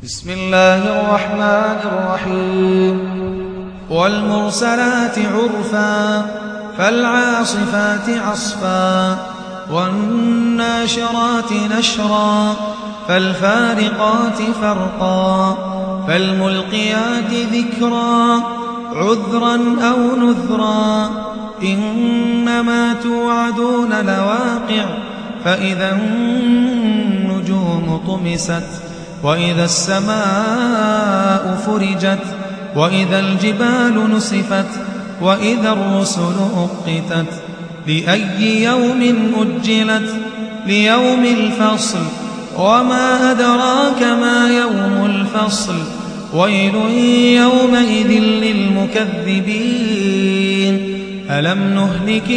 بسم الله الرحمن الرحيم والمرسلات عرفا فالعاصفات عصفا والناشرات نشرا فالفارقات فرقا فالملقيات ذكرا عذرا أو نذرا إنما توعدون لواقع فإذا النجوم طمست وإذا السماء فرجت وإذا الجبال نسفت وإذا الرسل أقتت لأي يوم أجلت ليوم الفصل وما أدراك ما يوم الفصل ويل يومئذ للمكذبين ألم نهلك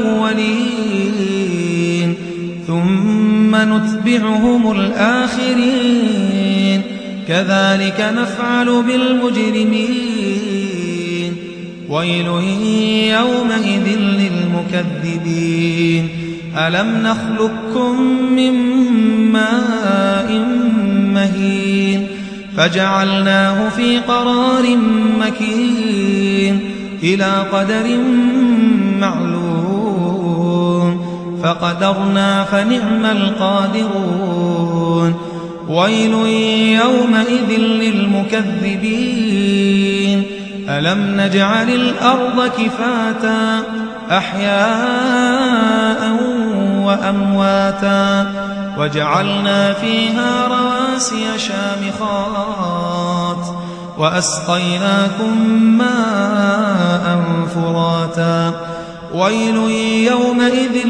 الأولين ثم نتبعهم الآخرين كذلك نفعل بالمجرمين ويل يومئذ للمكذبين ألم نخلقكم من ماء مهين فجعلناه في قرار مكين إلى قدر معلوم فقدرنا فنعم القادرون ويل يومئذ للمكذبين ألم نجعل الأرض كفاتا أحياء وأمواتا وجعلنا فيها رواسي شامخات وأسقيناكم ماء فراتا ويل يومئذ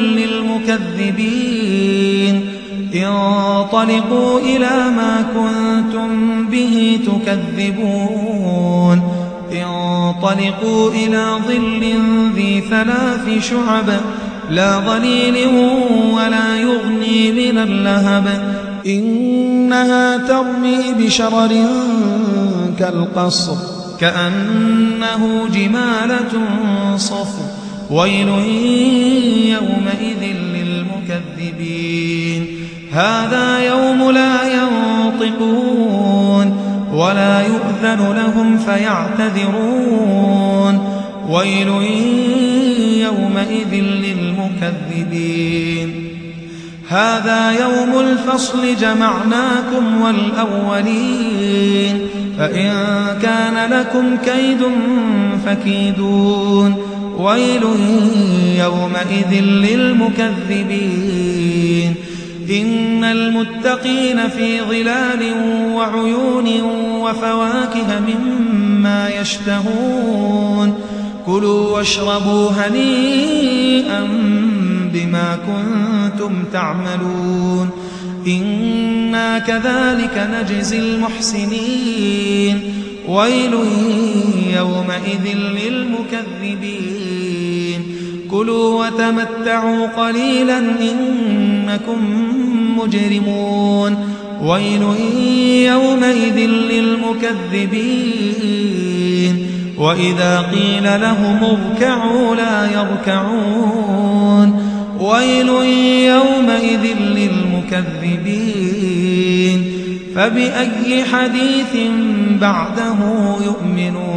للمكذبين انطلقوا إلى ما كنتم به تكذبون انطلقوا إلى ظل ذي 3 شعب لا ظليل ولا يغني من اللهب إنها ترمي بشرر كالقصر كأنه جمالة صفر ويل يومئذ للمكذبين هذا يوم لا ينطقون ولا يؤذن لهم فيعتذرون ويل يومئذ للمكذبين هذا يوم الفصل جمعناكم والأولين فإن كان لكم كيد فكيدون ويل يومئذ للمكذبين إن المتقين في ظلال وعيون وفواكه مما يشتهون كلوا واشربوا هنيئا بما كنتم تعملون إنا كذلك نجزي المحسنين ويل يومئذ للمكذبين كلوا وتمتعوا قليلا إنكم مجرمون ويل يومئذ للمكذبين وإذا قيل لهم اركعوا لا يركعون ويل يومئذ للمكذبين فبأي حديث بعده يؤمنون